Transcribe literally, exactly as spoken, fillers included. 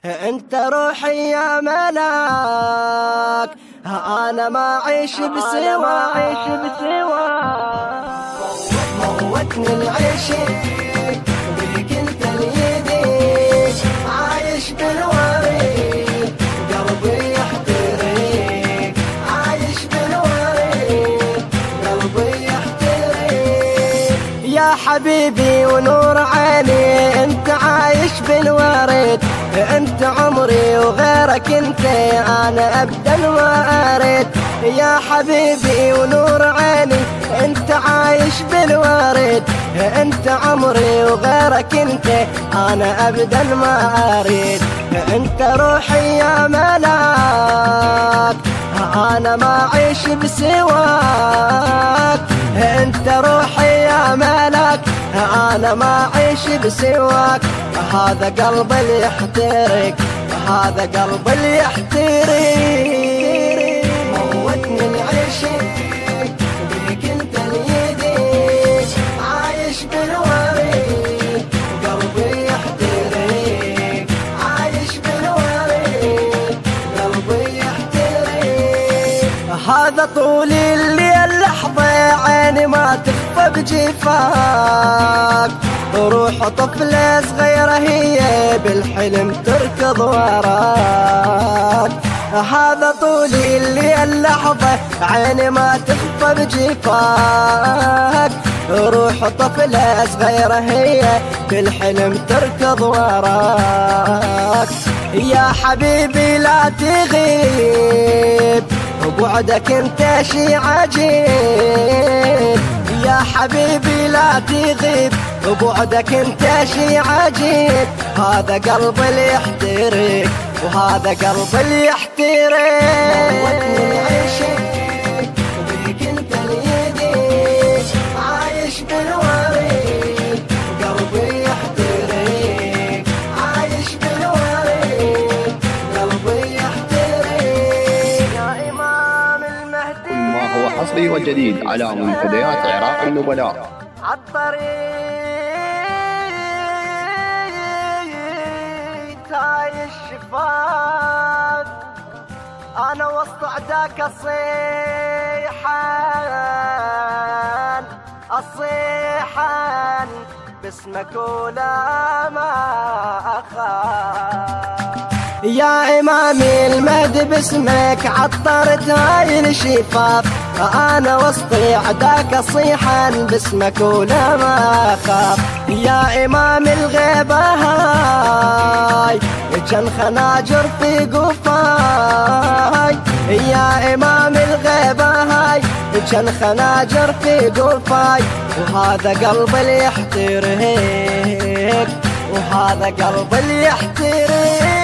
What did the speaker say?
انت روحي يا ملاك، انا ما اعيش بسواك. موتني العشق بيك انت اليدي، عايش بالوريد قلبي يحترق، عايش بالوريد قلبي يحترق. يا حبيبي ونور عيني انت عايش بالوريد، انت عمري وغيرك انت انا ابدا ما اريد. يا حبيبي ونور عيني انت عايش بالورد، انت عمري وغيرك انت انا ابدا ما اريد. انت روحي يا ملاك، انا ما اعيش بسواك. انت روحي يا ملاك، انا ما اعيش بسواك. هذا قلب اللي يحترق، هذا قلب اللي يحترق. موتني العشق بيك انت اليدي، عايش بالوريد قلبي يحترق، عايش بالوريد قلبي يحترق. هذا طول الليل لحظة عيني ما تخفى بجفاك، روح طفلة صغيرة هي بالحلم تركض وراك. هذا طول الليل لحظة عيني ما تخفى بجفاك، روح طفلة صغيرة هي بالحلم تركض وراك. يا حبيبي لا تغيب وبعدك انت شي عجيب، يا حبيبي لا تغيب وبعدك انت شي عجيب. هذا قلب اللي يحترق، وهذا قلب اللي يحترق. موتني العشق بيك انت اليدي، عايش بالوريد قلبي يحترق، عايش بالوريد قلبي يحترق. يا إمام المهدي، كل ما هو حصري وجديد على منتديات عراق النبلاء. عالطريق هاي الشفاف، انا وسط عداك الصيحان الصيحان باسمك ولا ما اخاف. يا إمامي المهدي باسمك عطرت هاي الشفاف، أنا وسطي عداك صيحان باسمك ولا ما أخاف. يا إمام الغيبة هاي كان خناجر في قفاي، يا إمام الغيبة هاي كان خناجر في قفاي. وهذا قلب اللي يحترق، وهذا قلب اللي يحترق.